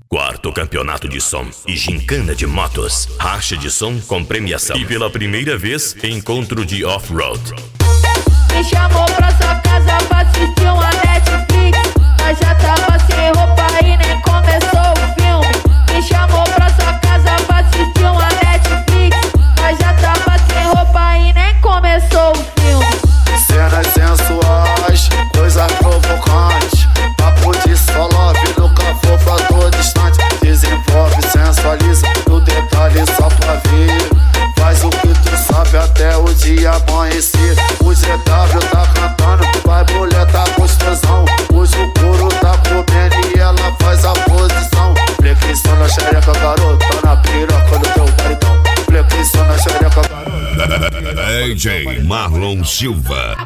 Quarto campeonato de som e gincana de motos, racha de som com premiação e pela primeira vez encontro de off-road. Me chamou pra sua casa pra assistir uma Netflix, mas já tava sem roupa e nem começou o filme. Me chamou pra sua casa pra assistir uma Netflix, mas já tava sem roupa e nem começou o filme. Cenas sensuais, coisas provocantes, papo de só love, nunca fofa, tô distante. Desenvolve, sensualiza, no detalhe só pra ver. Faz o que tu sabe até o dia amanhecer. O GW tá cantando, vai mulher tá gostosão. Hoje o couro tá comendo e ela faz a posição. Flexão na xereca, garota, na piroca do teu baritão. Flexão na xereca, garota. DJ Marlon Silva.